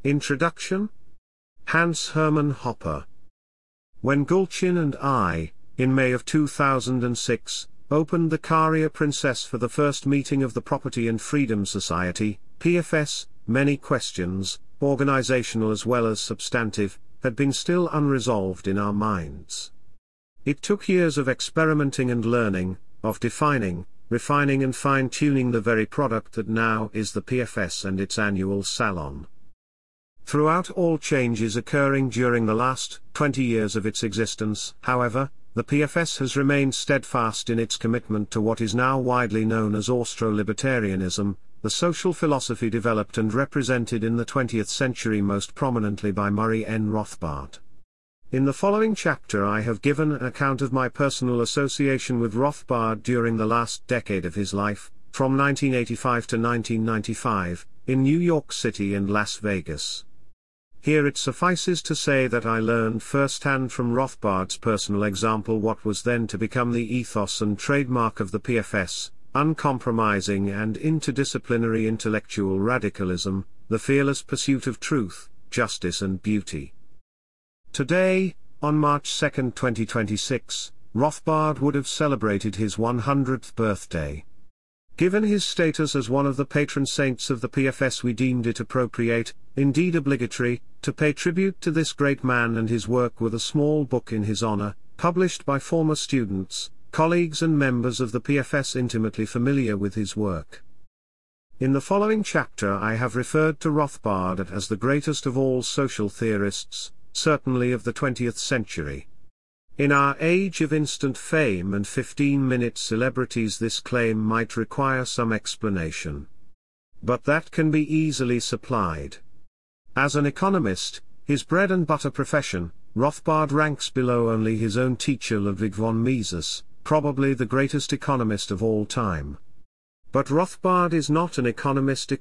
Introduction. Hans Hermann Hoppe. When Gulchin and I, in May of 2006, opened the Career Princess for the first meeting of the Property and Freedom Society, PFS, many questions, organizational as well as substantive, had been still unresolved in our minds. It took years of experimenting and learning, of defining, refining and fine-tuning the very product that now is the PFS and its annual salon. Throughout all changes occurring during the last 20 years of its existence, however, the PFS has remained steadfast in its commitment to what is now widely known as Austro-libertarianism, the social philosophy developed and represented in the 20th century most prominently by Murray N. Rothbard. In the following chapter I have given an account of my personal association with Rothbard during the last decade of his life, from 1985 to 1995, in New York City and Las Vegas. Here it suffices to say that I learned firsthand from Rothbard's personal example what was then to become the ethos and trademark of the PFS, uncompromising and interdisciplinary intellectual radicalism, the fearless pursuit of truth, justice and beauty. Today, on March 2, 2026, Rothbard would have celebrated his 100th birthday. Given his status as one of the patron saints of the PFS, we deemed it appropriate, indeed obligatory, to pay tribute to this great man and his work with a small book in his honor, published by former students, colleagues and members of the PFS intimately familiar with his work. In the following chapter I have referred to Rothbard as the greatest of all social theorists, certainly of the 20th century. In our age of instant fame and 15-minute celebrities, this claim might require some explanation. But that can be easily supplied. As an economist, his bread-and-butter profession, Rothbard ranks below only his own teacher Ludwig von Mises, probably the greatest economist of all time. But Rothbard is not an economist.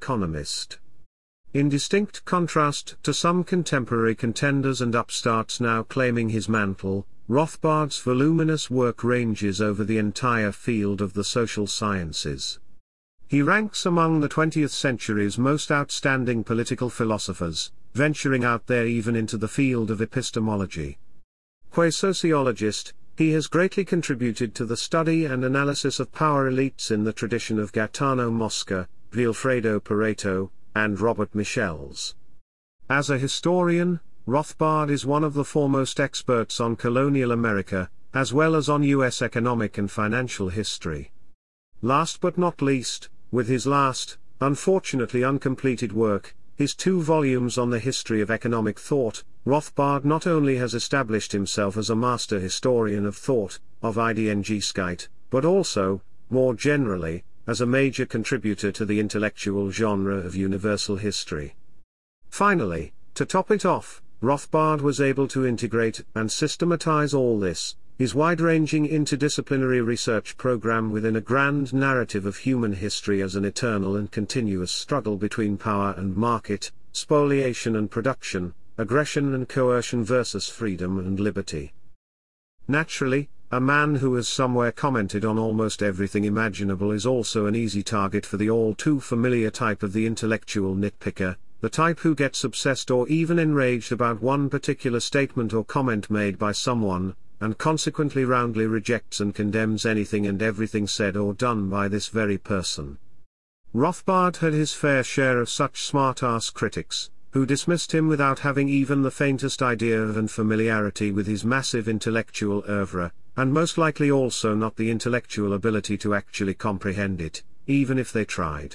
In distinct contrast to some contemporary contenders and upstarts now claiming his mantle, Rothbard's voluminous work ranges over the entire field of the social sciences. He ranks among the 20th century's most outstanding political philosophers, venturing out there even into the field of epistemology. Qua sociologist, he has greatly contributed to the study and analysis of power elites in the tradition of Gaetano Mosca, Vilfredo Pareto, and Robert Michels. As a historian, Rothbard is one of the foremost experts on colonial America, as well as on U.S. economic and financial history. Last but not least, with his last, unfortunately uncompleted work, his 2 volumes on the history of economic thought, Rothbard not only has established himself as a master historian of thought, of Ideengeschichte, but also, more generally, as a major contributor to the intellectual genre of universal history. Finally, to top it off, Rothbard was able to integrate and systematize all this, his wide-ranging interdisciplinary research program, within a grand narrative of human history as an eternal and continuous struggle between power and market, spoliation and production, aggression and coercion versus freedom and liberty. Naturally, a man who has somewhere commented on almost everything imaginable is also an easy target for the all too familiar type of the intellectual nitpicker, the type who gets obsessed or even enraged about one particular statement or comment made by someone, and consequently roundly rejects and condemns anything and everything said or done by this very person. Rothbard had his fair share of such smart-ass critics, who dismissed him without having even the faintest idea of and familiarity with his massive intellectual oeuvre, and most likely also not the intellectual ability to actually comprehend it, even if they tried.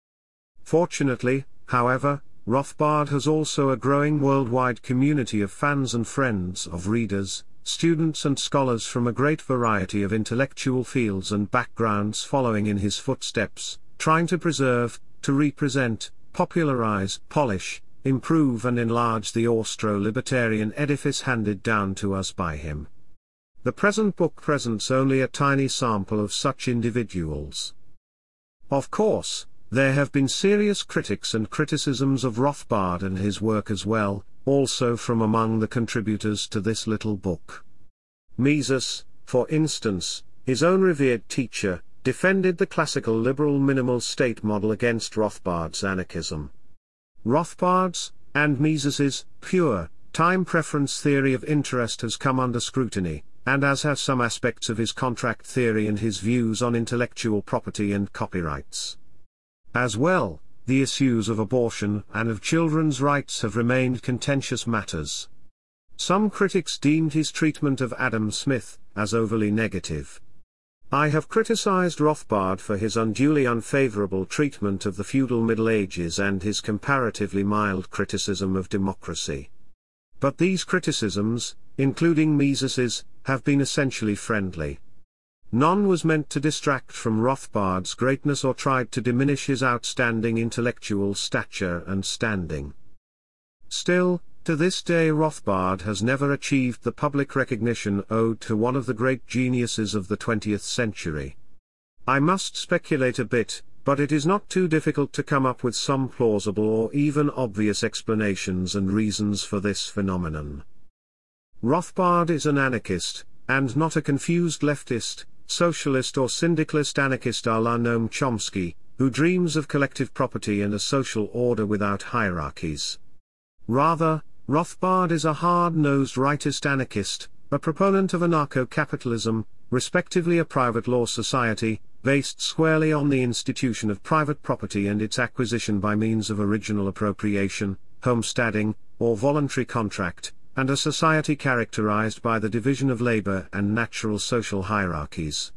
Fortunately, however, Rothbard has also a growing worldwide community of fans and friends, of readers, students and scholars from a great variety of intellectual fields and backgrounds following in his footsteps, trying to preserve, to represent, popularize, polish, improve and enlarge the Austro-libertarian edifice handed down to us by him. The present book presents only a tiny sample of such individuals. Of course, there have been serious critics and criticisms of Rothbard and his work as well, also from among the contributors to this little book. Mises, for instance, his own revered teacher, defended the classical liberal minimal state model against Rothbard's anarchism. Rothbard's and Mises's pure, time preference theory of interest has come under scrutiny, and as have some aspects of his contract theory and his views on intellectual property and copyrights. As well, the issues of abortion and of children's rights have remained contentious matters. Some critics deemed his treatment of Adam Smith as overly negative. I have criticized Rothbard for his unduly unfavorable treatment of the feudal Middle Ages and his comparatively mild criticism of democracy. But these criticisms, including Mises's, have been essentially friendly. None was meant to distract from Rothbard's greatness or tried to diminish his outstanding intellectual stature and standing. Still, to this day Rothbard has never achieved the public recognition owed to one of the great geniuses of the 20th century. I must speculate a bit, but it is not too difficult to come up with some plausible or even obvious explanations and reasons for this phenomenon. Rothbard is an anarchist, and not a confused leftist, socialist or syndicalist anarchist a la Noam Chomsky, who dreams of collective property and a social order without hierarchies. Rather, Rothbard is a hard-nosed rightist anarchist, a proponent of anarcho-capitalism, respectively a private law society, based squarely on the institution of private property and its acquisition by means of original appropriation, homesteading, or voluntary contract, and a society characterized by the division of labor and natural social hierarchies.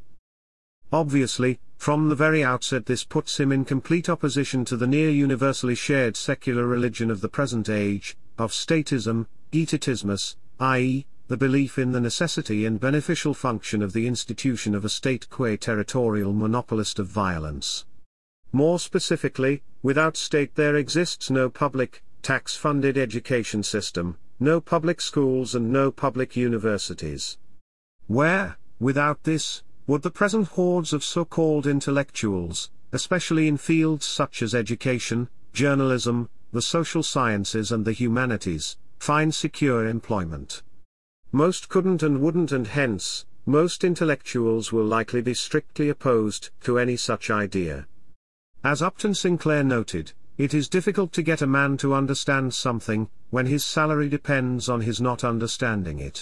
Obviously, from the very outset this puts him in complete opposition to the near-universally shared secular religion of the present age, of statism, etatismus, i.e., the belief in the necessity and beneficial function of the institution of a state qua territorial monopolist of violence. More specifically, without state there exists no public, tax-funded education system, no public schools and no public universities. Where, without this, would the present hordes of so-called intellectuals, especially in fields such as education, journalism, the social sciences and the humanities, find secure employment? Most couldn't and wouldn't, and hence, most intellectuals will likely be strictly opposed to any such idea. As Upton Sinclair noted, it is difficult to get a man to understand something, when his salary depends on his not understanding it.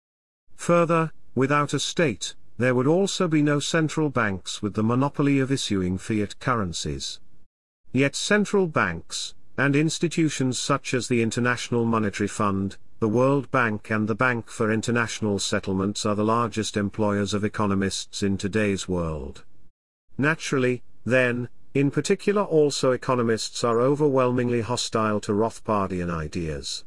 Further, without a state, there would also be no central banks with the monopoly of issuing fiat currencies. Yet central banks, and institutions such as the International Monetary Fund, the World Bank and the Bank for International Settlements are the largest employers of economists in today's world. Naturally, then, in particular also economists are overwhelmingly hostile to Rothbardian ideas.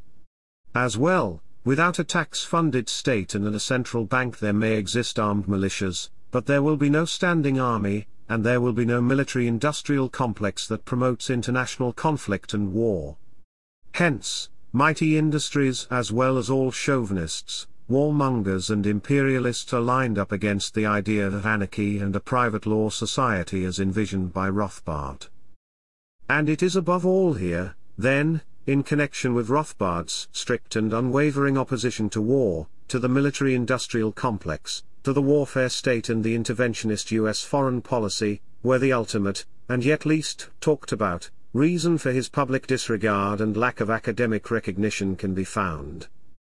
As well, without a tax-funded state and a central bank there may exist armed militias, but there will be no standing army, and there will be no military-industrial complex that promotes international conflict and war. Hence, mighty industries as well as all chauvinists, warmongers and imperialists are lined up against the idea of anarchy and a private law society as envisioned by Rothbard. And it is above all here, then, in connection with Rothbard's strict and unwavering opposition to war, to the military-industrial complex, to the warfare state and the interventionist U.S. foreign policy, where the ultimate, and yet least talked about, reason for his public disregard and lack of academic recognition can be found.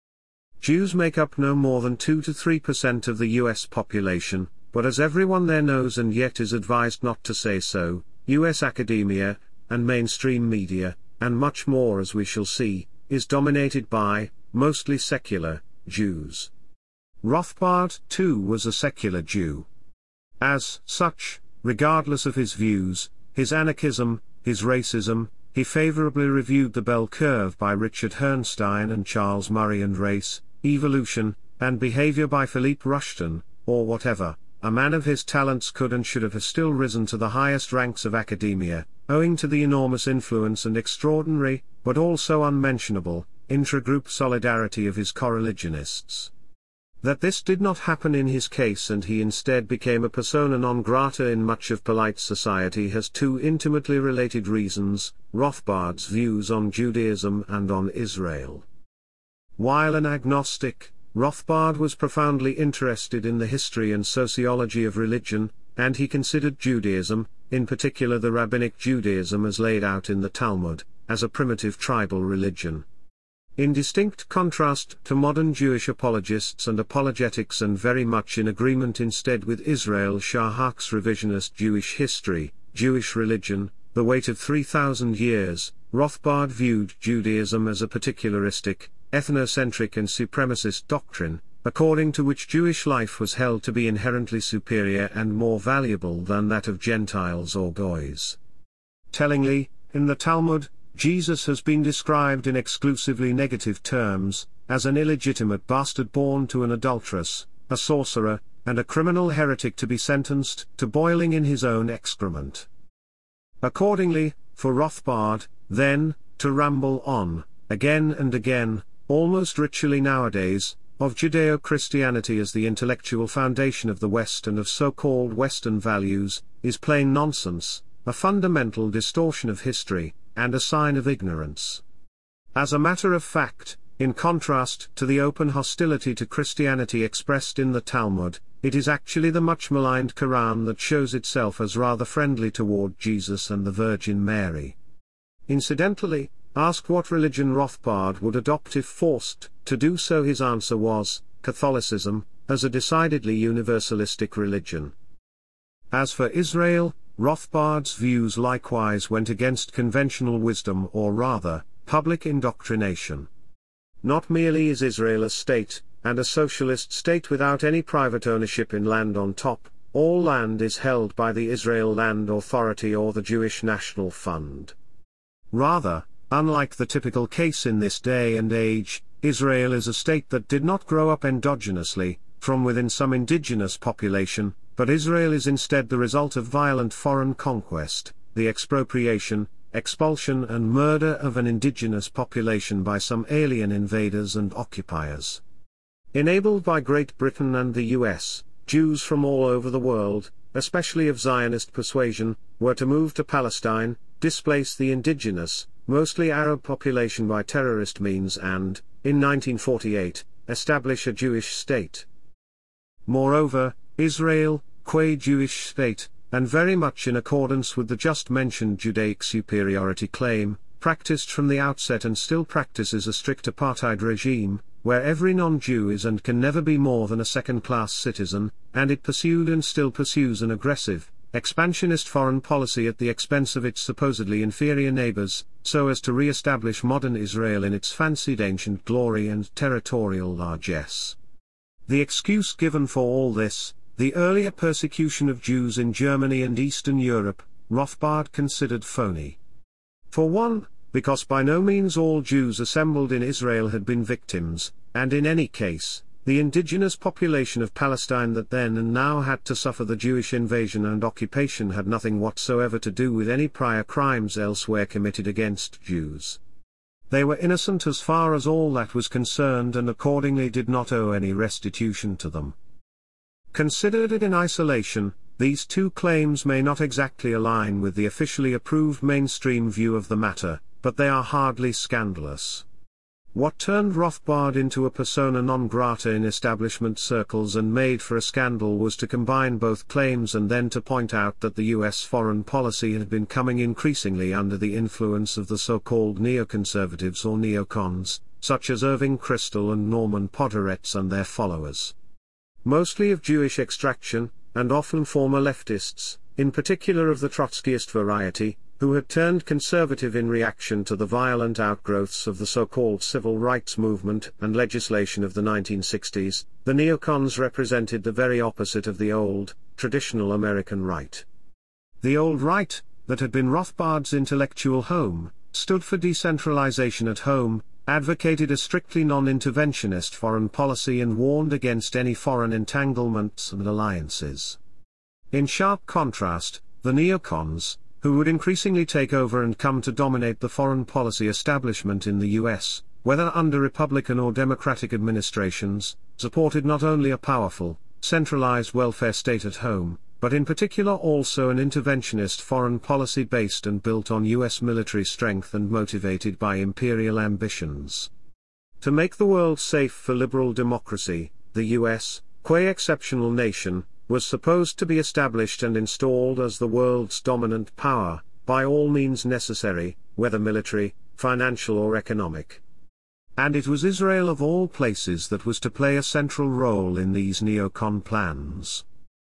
Jews make up no more than 2 to 3% of the U.S. population, but as everyone there knows and yet is advised not to say so, U.S. academia, and mainstream media, and much more as we shall see, is dominated by, mostly secular, Jews. Rothbard, too, was a secular Jew. As such, regardless of his views, his anarchism, his racism, he favorably reviewed The Bell Curve by Richard Herrnstein and Charles Murray and Race, Evolution, and Behavior by Philippe Rushton, or whatever. A man of his talents could and should have still risen to the highest ranks of academia, owing to the enormous influence and extraordinary, but also unmentionable, intra-group solidarity of his coreligionists. That this did not happen in his case and he instead became a persona non grata in much of polite society has two intimately related reasons: Rothbard's views on Judaism and on Israel. While an agnostic, Rothbard was profoundly interested in the history and sociology of religion, and he considered Judaism, in particular the Rabbinic Judaism as laid out in the Talmud, as a primitive tribal religion. In distinct contrast to modern Jewish apologists and apologetics, and very much in agreement instead with Israel Shahak's revisionist Jewish history, Jewish religion, the weight of 3,000 years, Rothbard viewed Judaism as a particularistic, ethnocentric and supremacist doctrine, according to which Jewish life was held to be inherently superior and more valuable than that of Gentiles or Goys. Tellingly, in the Talmud, Jesus has been described in exclusively negative terms, as an illegitimate bastard born to an adulteress, a sorcerer, and a criminal heretic to be sentenced to boiling in his own excrement. Accordingly, for Rothbard, then, to ramble on, again and again, almost ritually nowadays, of Judeo-Christianity as the intellectual foundation of the West and of so-called Western values, is plain nonsense, a fundamental distortion of history, and a sign of ignorance. As a matter of fact, in contrast to the open hostility to Christianity expressed in the Talmud, it is actually the much maligned Quran that shows itself as rather friendly toward Jesus and the Virgin Mary. Incidentally, asked what religion Rothbard would adopt if forced to do so, his answer was, Catholicism, as a decidedly universalistic religion. As for Israel, Rothbard's views likewise went against conventional wisdom, or rather, public indoctrination. Not merely is Israel a state, and a socialist state without any private ownership in land on top, all land is held by the Israel Land Authority or the Jewish National Fund. Rather, unlike the typical case in this day and age, Israel is a state that did not grow up endogenously, from within some indigenous population, but Israel is instead the result of violent foreign conquest, the expropriation, expulsion and murder of an indigenous population by some alien invaders and occupiers. Enabled by Great Britain and the US, Jews from all over the world, especially of Zionist persuasion, were to move to Palestine, displace the indigenous, mostly Arab population by terrorist means and, in 1948, establish a Jewish state. Moreover, Israel, qua Jewish state, and very much in accordance with the just mentioned Judaic superiority claim, practiced from the outset and still practices a strict apartheid regime, where every non-Jew is and can never be more than a second-class citizen, and it pursued and still pursues an aggressive, expansionist foreign policy at the expense of its supposedly inferior neighbors, so as to re-establish modern Israel in its fancied ancient glory and territorial largesse. The excuse given for all this, the earlier persecution of Jews in Germany and Eastern Europe, Rothbard considered phony. For one, because by no means all Jews assembled in Israel had been victims, and in any case, the indigenous population of Palestine that then and now had to suffer the Jewish invasion and occupation had nothing whatsoever to do with any prior crimes elsewhere committed against Jews. They were innocent as far as all that was concerned and accordingly did not owe any restitution to them. Considered in isolation, these two claims may not exactly align with the officially approved mainstream view of the matter, but they are hardly scandalous. What turned Rothbard into a persona non grata in establishment circles and made for a scandal was to combine both claims and then to point out that the US foreign policy had been coming increasingly under the influence of the so-called neoconservatives or neocons, such as Irving Kristol and Norman Podhoretz and their followers. Mostly of Jewish extraction, and often former leftists, in particular of the Trotskyist variety, who had turned conservative in reaction to the violent outgrowths of the so-called civil rights movement and legislation of the 1960s, the neocons represented the very opposite of the old, traditional American right. The old right, that had been Rothbard's intellectual home, stood for decentralization at home, advocated a strictly non-interventionist foreign policy and warned against any foreign entanglements and alliances. In sharp contrast, the neocons, who would increasingly take over and come to dominate the foreign policy establishment in the US, whether under Republican or Democratic administrations, supported not only a powerful, centralized welfare state at home, but in particular also an interventionist foreign policy based and built on US military strength and motivated by imperial ambitions. To make the world safe for liberal democracy, the US, qua exceptional nation, was supposed to be established and installed as the world's dominant power, by all means necessary, whether military, financial or economic. And it was Israel of all places that was to play a central role in these neocon plans.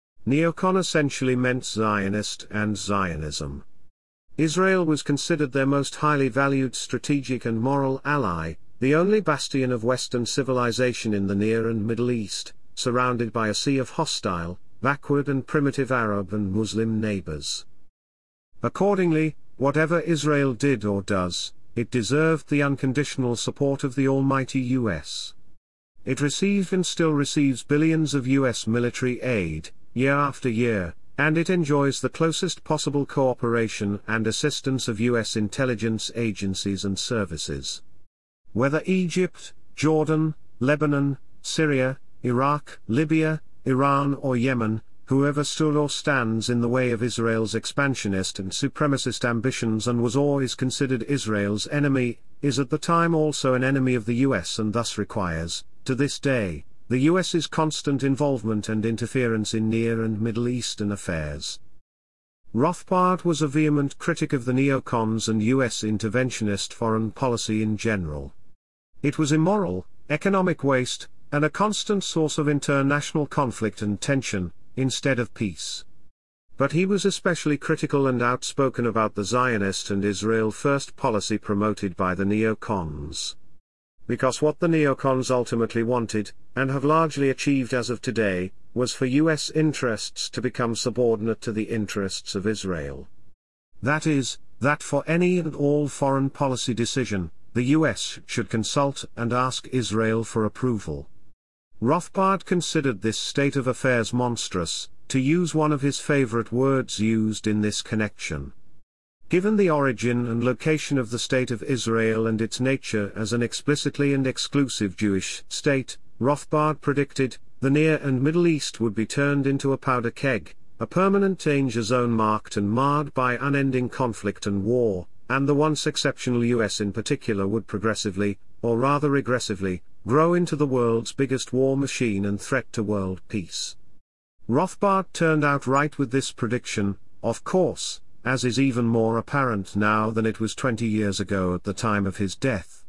Neocon essentially meant Zionist and Zionism. Israel was considered their most highly valued strategic and moral ally, the only bastion of Western civilization in the Near and Middle East, surrounded by a sea of hostile, backward and primitive Arab and Muslim neighbors. Accordingly, whatever Israel did or does, it deserved the unconditional support of the almighty U.S. It received and still receives billions of U.S. military aid, year after year, and it enjoys the closest possible cooperation and assistance of U.S. intelligence agencies and services. Whether Egypt, Jordan, Lebanon, Syria, Iraq, Libya, Iran or Yemen, whoever stood or stands in the way of Israel's expansionist and supremacist ambitions and was or is considered Israel's enemy, is at the time also an enemy of the US and thus requires, to this day, the US's constant involvement and interference in Near and Middle Eastern affairs. Rothbard was a vehement critic of the neocons and US interventionist foreign policy in general. It was immoral, economic waste, and a constant source of international conflict and tension, instead of peace. But he was especially critical and outspoken about the Zionist and Israel First policy promoted by the neocons. Because what the neocons ultimately wanted, and have largely achieved as of today, was for US interests to become subordinate to the interests of Israel. That is, that for any and all foreign policy decision, the US should consult and ask Israel for approval. Rothbard considered this state of affairs monstrous, to use one of his favorite words used in this connection. Given the origin and location of the State of Israel and its nature as an explicitly and exclusive Jewish state, Rothbard predicted, the Near and Middle East would be turned into a powder keg, a permanent danger zone marked and marred by unending conflict and war, and the once exceptional US in particular would progressively, or rather regressively, grow into the world's biggest war machine and threat to world peace. Rothbard turned out right with this prediction, of course, as is even more apparent now than it was 20 years ago at the time of his death.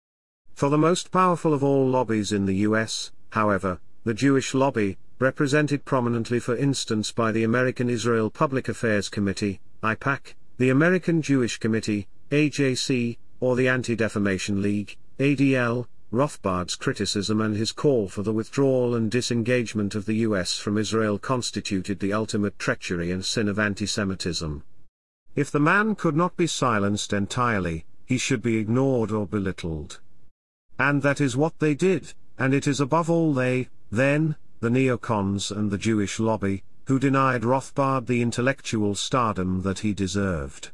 For the most powerful of all lobbies in the US, however, the Jewish lobby, represented prominently for instance by the American Israel Public Affairs Committee, AIPAC, the American Jewish Committee, AJC, or the Anti-Defamation League, ADL, Rothbard's criticism and his call for the withdrawal and disengagement of the US from Israel constituted the ultimate treachery and sin of anti-Semitism. If the man could not be silenced entirely, he should be ignored or belittled. And that is what they did, and it is above all they, then, the neocons and the Jewish lobby, who denied Rothbard the intellectual stardom that he deserved.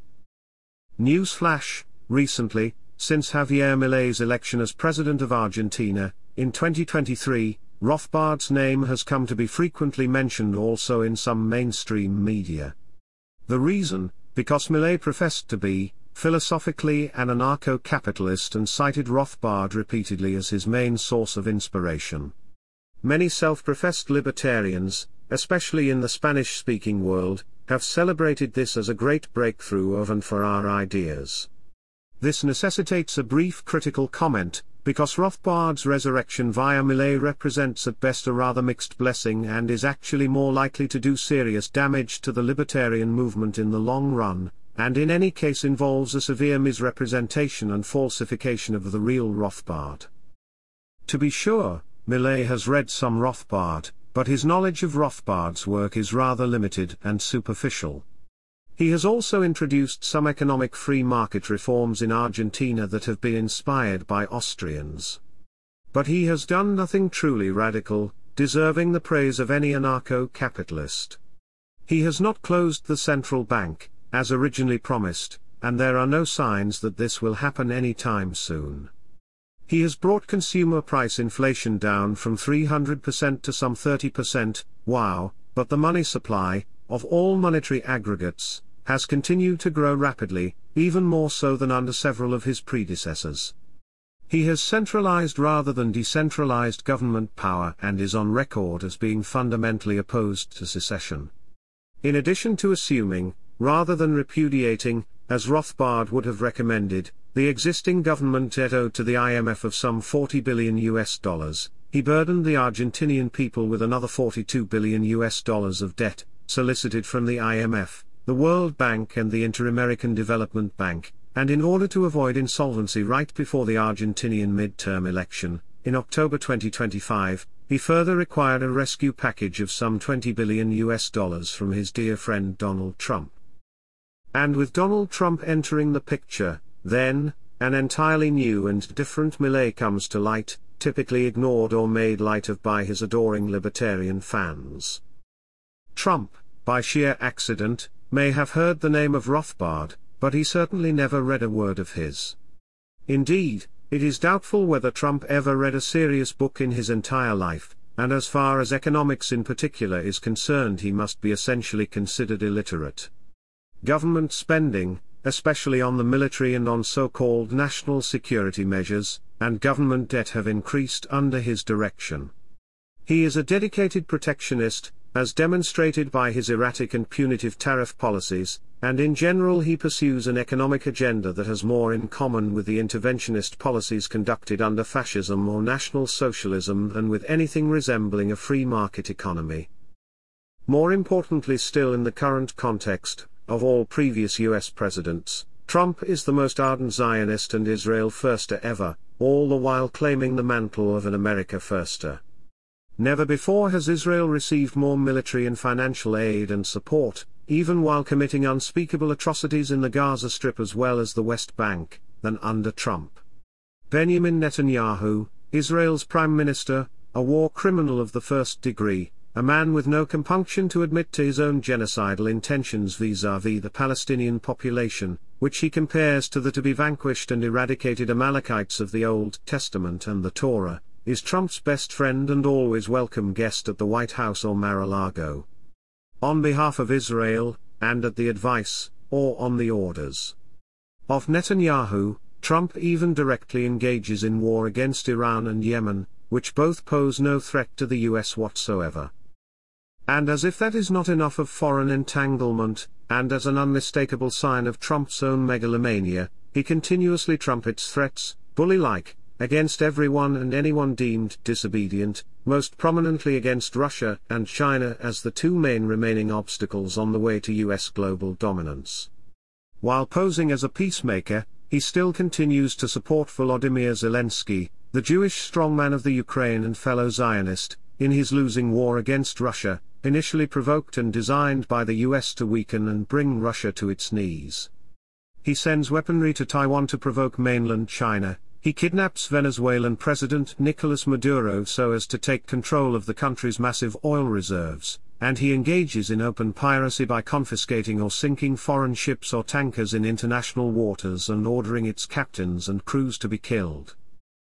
Newsflash, recently, since Javier Milei's election as president of Argentina, in 2023, Rothbard's name has come to be frequently mentioned also in some mainstream media. The reason, because Milei professed to be, philosophically an anarcho-capitalist and cited Rothbard repeatedly as his main source of inspiration. Many self-professed libertarians, especially in the Spanish-speaking world, have celebrated this as a great breakthrough of and for our ideas. This necessitates a brief critical comment, because Rothbard's resurrection via Milei represents at best a rather mixed blessing and is actually more likely to do serious damage to the libertarian movement in the long run, and in any case involves a severe misrepresentation and falsification of the real Rothbard. To be sure, Milei has read some Rothbard, but his knowledge of Rothbard's work is rather limited and superficial. He has also introduced some economic free market reforms in Argentina that have been inspired by Austrians. But he has done nothing truly radical, deserving the praise of any anarcho-capitalist. He has not closed the central bank, as originally promised, and there are no signs that this will happen any time soon. He has brought consumer price inflation down from 300% to some 30%, wow, but the money supply, of all monetary aggregates, has continued to grow rapidly, even more so than under several of his predecessors. He has centralized rather than decentralized government power and is on record as being fundamentally opposed to secession. In addition to assuming, rather than repudiating, as Rothbard would have recommended, the existing government debt owed to the IMF of some $40 billion, he burdened the Argentinian people with another $42 billion of debt, solicited from the IMF, the World Bank and the Inter-American Development Bank, and in order to avoid insolvency right before the Argentinian midterm election, in October 2025, he further required a rescue package of some $20 billion from his dear friend Donald Trump. And with Donald Trump entering the picture, then, an entirely new and different Milei comes to light, typically ignored or made light of by his adoring libertarian fans. Trump, by sheer accident, may have heard the name of Rothbard, but he certainly never read a word of his. Indeed, it is doubtful whether Trump ever read a serious book in his entire life, and as far as economics in particular is concerned, he must be essentially considered illiterate. Government spending, especially on the military and on so-called national security measures, and government debt have increased under his direction. He is a dedicated protectionist, as demonstrated by his erratic and punitive tariff policies, and in general he pursues an economic agenda that has more in common with the interventionist policies conducted under fascism or National Socialism than with anything resembling a free market economy. More importantly still, in the current context, of all previous US presidents, Trump is the most ardent Zionist and Israel firster ever, all the while claiming the mantle of an America firster. Never before has Israel received more military and financial aid and support, even while committing unspeakable atrocities in the Gaza Strip as well as the West Bank, than under Trump. Benjamin Netanyahu, Israel's prime minister, a war criminal of the first degree, a man with no compunction to admit to his own genocidal intentions vis-à-vis the Palestinian population, which he compares to the to-be vanquished and eradicated Amalekites of the Old Testament and the Torah, is Trump's best friend and always welcome guest at the White House or Mar-a-Lago. On behalf of Israel, and at the advice, or on the orders of Netanyahu, Trump even directly engages in war against Iran and Yemen, which both pose no threat to the US whatsoever. And as if that is not enough of foreign entanglement, and as an unmistakable sign of Trump's own megalomania, he continuously trumpets threats, bully-like, against everyone and anyone deemed disobedient, most prominently against Russia and China as the two main remaining obstacles on the way to US global dominance. While posing as a peacemaker, he still continues to support Volodymyr Zelensky, the Jewish strongman of the Ukraine and fellow Zionist, in his losing war against Russia, initially provoked and designed by the US to weaken and bring Russia to its knees. He sends weaponry to Taiwan to provoke mainland China. He kidnaps Venezuelan President Nicolas Maduro so as to take control of the country's massive oil reserves, and he engages in open piracy by confiscating or sinking foreign ships or tankers in international waters and ordering its captains and crews to be killed.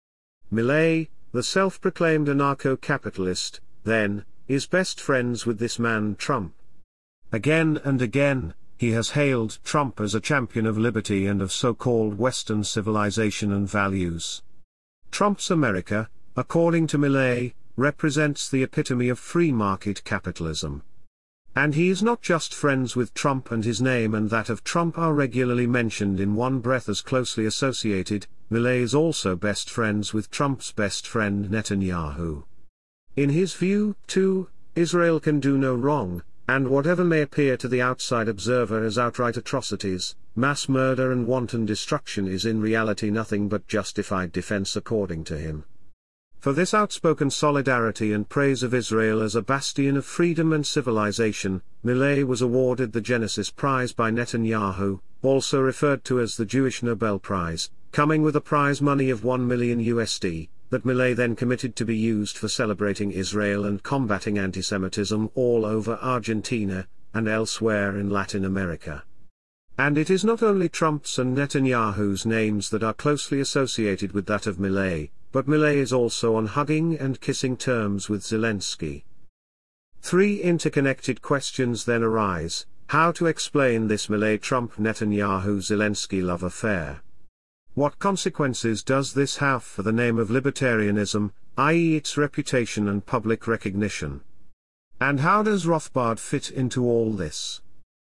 Milei, the self-proclaimed anarcho-capitalist, then, is best friends with this man Trump. Again and again, he has hailed Trump as a champion of liberty and of so-called Western civilization and values. Trump's America, according to Milei, represents the epitome of free market capitalism. And he is not just friends with Trump, and his name and that of Trump are regularly mentioned in one breath as closely associated. Milei is also best friends with Trump's best friend Netanyahu. In his view, too, Israel can do no wrong, and whatever may appear to the outside observer as outright atrocities, mass murder and wanton destruction is in reality nothing but justified defense according to him. For this outspoken solidarity and praise of Israel as a bastion of freedom and civilization, Milei was awarded the Genesis Prize by Netanyahu, also referred to as the Jewish Nobel Prize, coming with a prize money of $1 million, that Milei then committed to be used for celebrating Israel and combating antisemitism all over Argentina, and elsewhere in Latin America. And it is not only Trump's and Netanyahu's names that are closely associated with that of Milei, but Milei is also on hugging and kissing terms with Zelensky. Three interconnected questions then arise: how to explain this Milei-Trump-Netanyahu-Zelensky love affair? What consequences does this have for the name of libertarianism, i.e. its reputation and public recognition? And how does Rothbard fit into all this?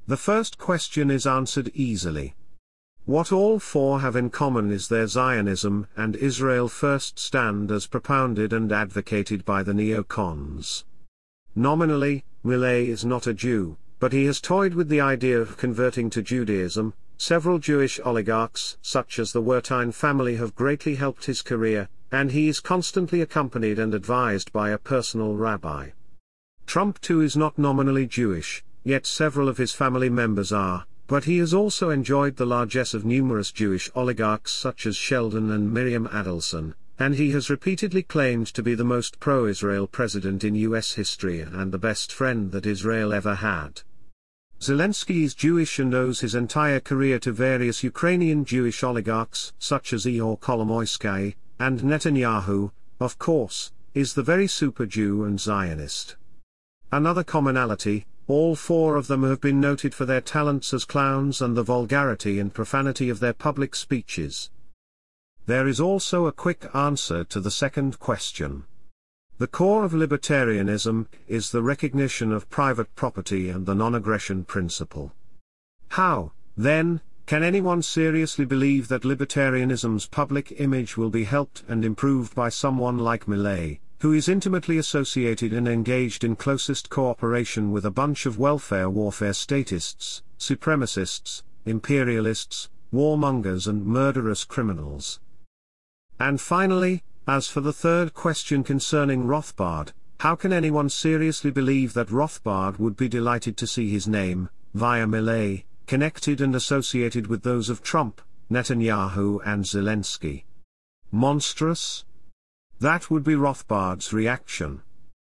The first question is answered easily. What all four have in common is their Zionism and Israel First stand as propounded and advocated by the neocons. Nominally, Milei is not a Jew, but he has toyed with the idea of converting to Judaism. Several Jewish oligarchs, such as the Wertheim family, have greatly helped his career, and he is constantly accompanied and advised by a personal rabbi. Trump too is not nominally Jewish, yet several of his family members are, but he has also enjoyed the largesse of numerous Jewish oligarchs such as Sheldon and Miriam Adelson, and he has repeatedly claimed to be the most pro-Israel president in US history and the best friend that Israel ever had. Zelensky is Jewish and owes his entire career to various Ukrainian Jewish oligarchs such as Ihor Kolomoisky, and Netanyahu, of course, is the very super Jew and Zionist. Another commonality, all four of them have been noted for their talents as clowns and the vulgarity and profanity of their public speeches. There is also a quick answer to the second question. The core of libertarianism is the recognition of private property and the non-aggression principle. How, then, can anyone seriously believe that libertarianism's public image will be helped and improved by someone like Milei, who is intimately associated and engaged in closest cooperation with a bunch of welfare warfare statists, supremacists, imperialists, warmongers and murderous criminals? And finally, as for the third question concerning Rothbard, how can anyone seriously believe that Rothbard would be delighted to see his name, via Milei, connected and associated with those of Trump, Netanyahu and Zelensky? Monstrous? That would be Rothbard's reaction.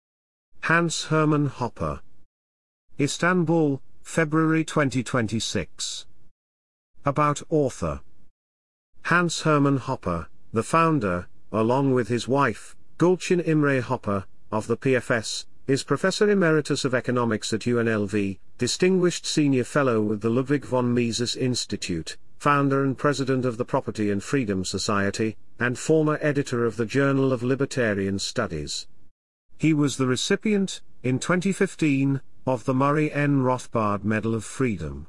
Hans Hermann Hoppe. Istanbul, February 2026. About author. Hans Hermann Hoppe, the founder, along with his wife, Gulcin Imre Hoppe, of the PFS, is Professor Emeritus of Economics at UNLV, Distinguished Senior Fellow with the Ludwig von Mises Institute, founder and president of the Property and Freedom Society, and former editor of the Journal of Libertarian Studies. He was the recipient, in 2015, of the Murray N. Rothbard Medal of Freedom.